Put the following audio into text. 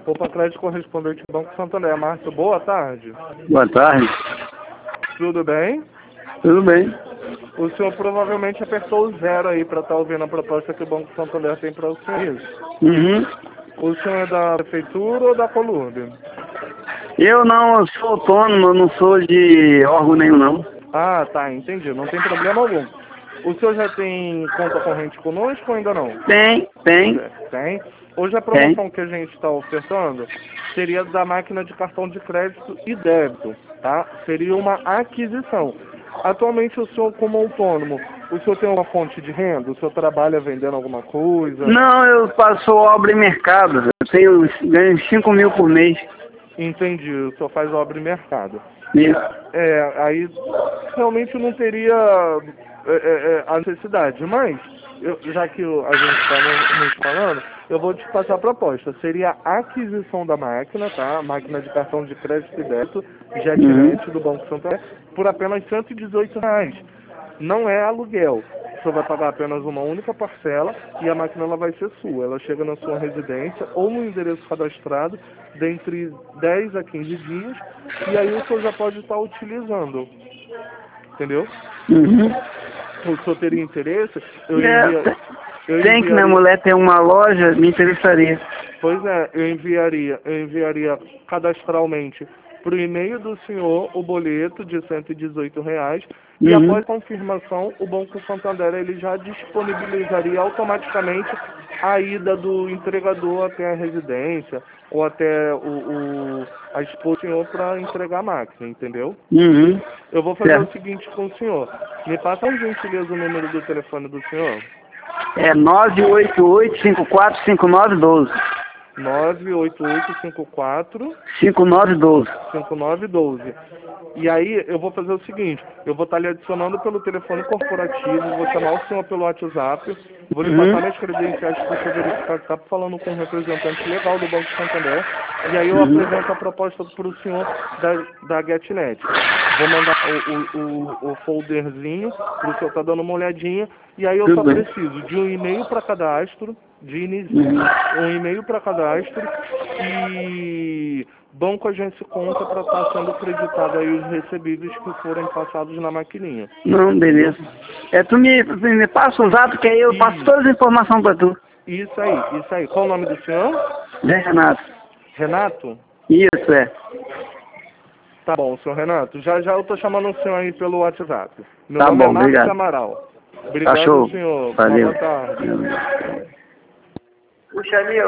Opa Crédito correspondente ao Banco Santander. Márcio, boa tarde. Boa tarde. Tudo bem? Tudo bem. O senhor provavelmente apertou o 0 aí para estar ouvindo a proposta que o Banco Santander tem para o senhor. Isso. Uhum. O senhor é da prefeitura ou da Colurb? Eu não sou autônomo, eu não sou de órgão nenhum, não. Ah, tá, entendi. Não tem problema algum. O senhor já tem conta corrente conosco ou ainda não? Tem. Tem. Hoje a promoção que a gente está ofertando seria da máquina de cartão de crédito e débito, tá? Seria uma aquisição. Atualmente o senhor como autônomo, o senhor tem uma fonte de renda? O senhor trabalha vendendo alguma coisa? Não, eu faço obra em mercado. Ganho 5 mil por mês. Entendi, o senhor faz obra em mercado. Isso. Aí realmente não teria a necessidade, mas já que a gente está nos falando, eu vou te passar a proposta. Seria a aquisição da máquina, tá? A máquina de cartão de crédito e débito, GetNet do Banco Santander, por apenas R$ 118. Não é aluguel. O senhor vai pagar apenas uma única parcela e a máquina ela vai ser sua. Ela chega na sua residência ou no endereço cadastrado dentre 10 a 15 dias e aí o senhor já pode estar utilizando. Entendeu? Uhum. O senhor teria interesse? Tem que minha mulher tem uma loja, me interessaria. Pois é, eu enviaria cadastralmente para o e-mail do senhor o boleto de R$ 118 e após confirmação o Banco Santander ele já disponibilizaria automaticamente a ida do entregador até a residência ou até a esposa do senhor para entregar a máquina, entendeu? Uhum. Eu vou fazer o seguinte com o senhor. Me passa por gentileza o número do telefone do senhor. É 988-545912. 98854 5912. 5912. E aí eu vou fazer o seguinte, eu vou estar lhe adicionando pelo telefone corporativo, vou chamar o senhor pelo WhatsApp, vou lhe passar minhas credenciais para você verificar que está falando com um representante legal do Banco Santander, e aí eu apresento a proposta para o senhor da GetNet. Vou mandar o folderzinho para o senhor estar dando uma olhadinha, e aí eu só preciso de um e-mail para cadastro, um e-mail para cadastro e banco agência conta para estar sendo creditado aí os recebíveis que forem passados na maquininha. Não, beleza. Tu me passa o zap que aí eu passo todas as informações para tu. Isso aí. Qual o nome do senhor? Renato. Renato? Isso, Tá bom, senhor Renato. Já eu tô chamando o senhor aí pelo WhatsApp. Meu tá nome bom, é Marcos obrigado. Amaral. Obrigado, Tá show. senhor. Valeu. Boa tarde. Puxa ali,